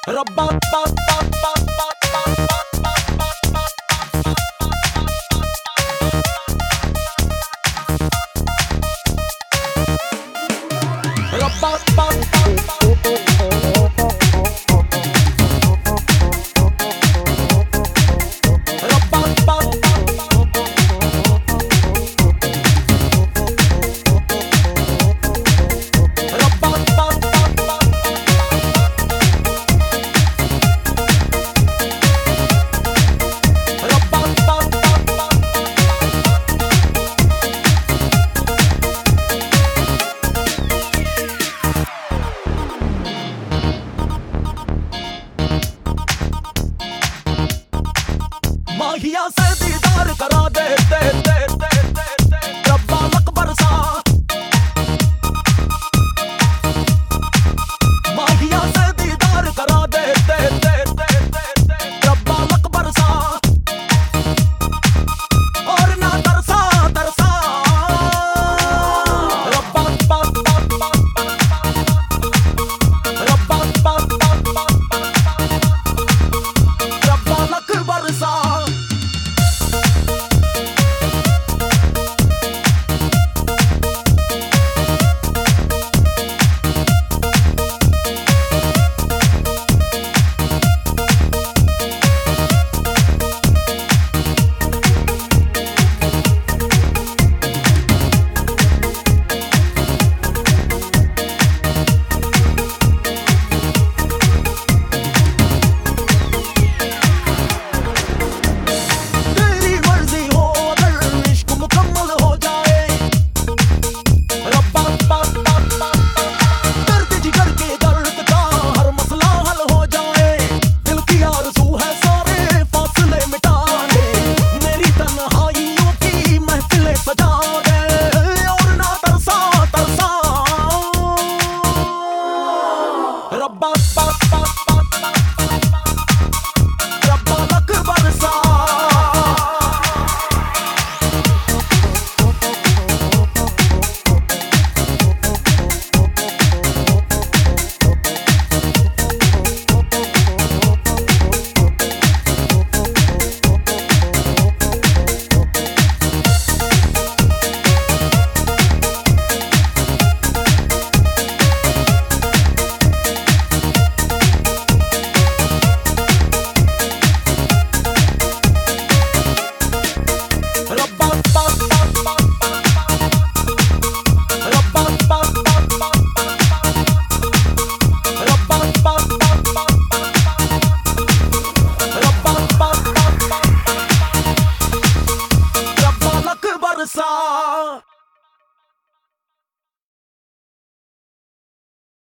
रब्बा बा बा बा बा रब्बा बा माहिया से दीदार करा दे रब्बा अकबर सा माहिया से दीदार करा दे रब्बा अकबर सा और ना तरसा तरसा रब्बा बा बा बा रब्बा बा बा रब्बा अकबर सा Ba ba ba